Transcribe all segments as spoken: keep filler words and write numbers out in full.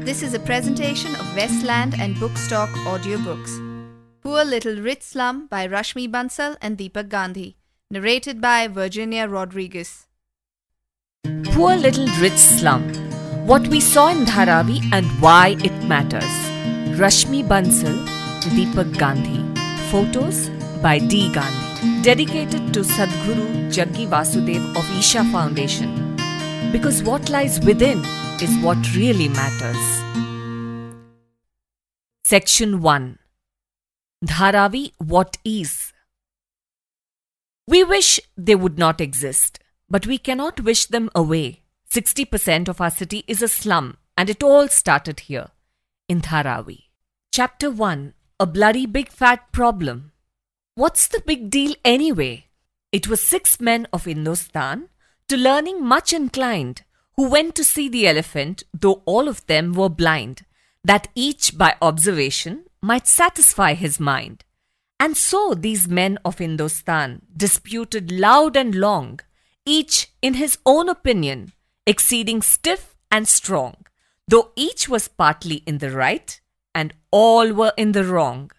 This is a presentation of Westland and Bookstock audiobooks. Poor Little Rich Slum by Rashmi Bansal and Deepak Gandhi. Narrated by Virginia Rodriguez. Poor Little Rich Slum. What we saw in Dharavi and why it matters. Rashmi Bansal, Deepak Gandhi. Photos by D. Gandhi. Dedicated to Sadhguru Jaggi Vasudev of Isha Foundation. Because what lies within is what really matters. Section one. Dharavi, what is? We wish they would not exist, but we cannot wish them away. sixty percent of our city is a slum, and it all started here, in Dharavi. Chapter one. A bloody big fat problem. What's the big deal anyway? It was six men of Hindustan, to learning much inclined, who went to see the elephant, though all of them were blind, that each by observation might satisfy his mind. And so these men of Hindustan disputed loud and long, each in his own opinion, exceeding stiff and strong, though each was partly in the right, and all were in the wrong.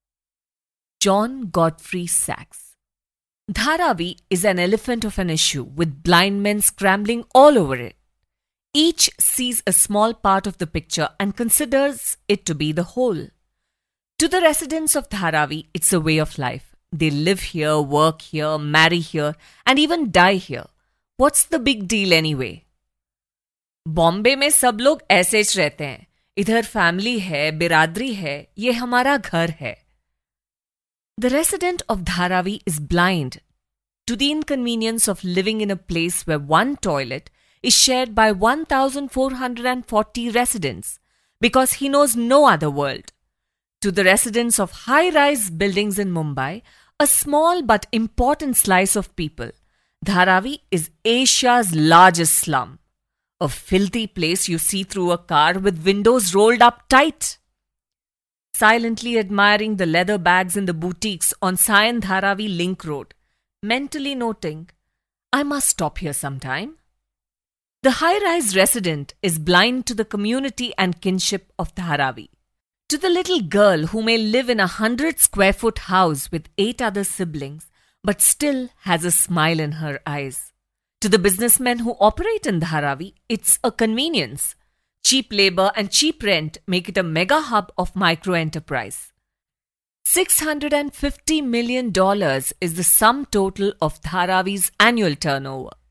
John Godfrey Saxe. Dharavi is an elephant of an issue, with blind men scrambling all over it. Each sees a small part of the picture and considers it to be the whole. To the residents of Dharavi, it's a way of life. They live here, work here, marry here, and even die here. What's the big deal anyway? Bombay में सब लोग ऐसे ही रहते हैं. इधर family है, बिरादरी है, ये हमारा घर है. The resident of Dharavi is blind to the inconvenience of living in a place where one toilet is shared by one thousand four hundred forty residents, because he knows no other world. To the residents of high-rise buildings in Mumbai, a small but important slice of people, Dharavi is Asia's largest slum. A filthy place you see through a car with windows rolled up tight. Silently admiring the leather bags in the boutiques on Sion Dharavi Link Road, mentally noting, I must stop here sometime. The high-rise resident is blind to the community and kinship of Dharavi. To the little girl who may live in a hundred square foot house with eight other siblings, but still has a smile in her eyes. To the businessmen who operate in Dharavi, it's a convenience. Cheap labor and cheap rent make it a mega hub of micro-enterprise. six hundred fifty million dollars is the sum total of Dharavi's annual turnover.